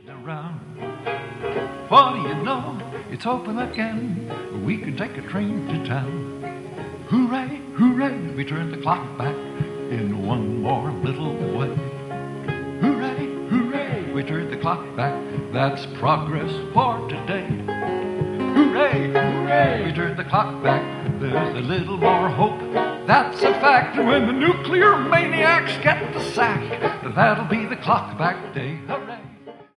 Around. What do you know? It's open again. We can take a train to town. Hooray, hooray, we turn the clock back in one more little way. Hooray, hooray, we turn the clock back. That's progress for today. Hooray, hooray, we turn the clock back. There's a little more hope. That's a fact. When the nuclear maniacs get the sack, that'll be the clock back day. Hooray.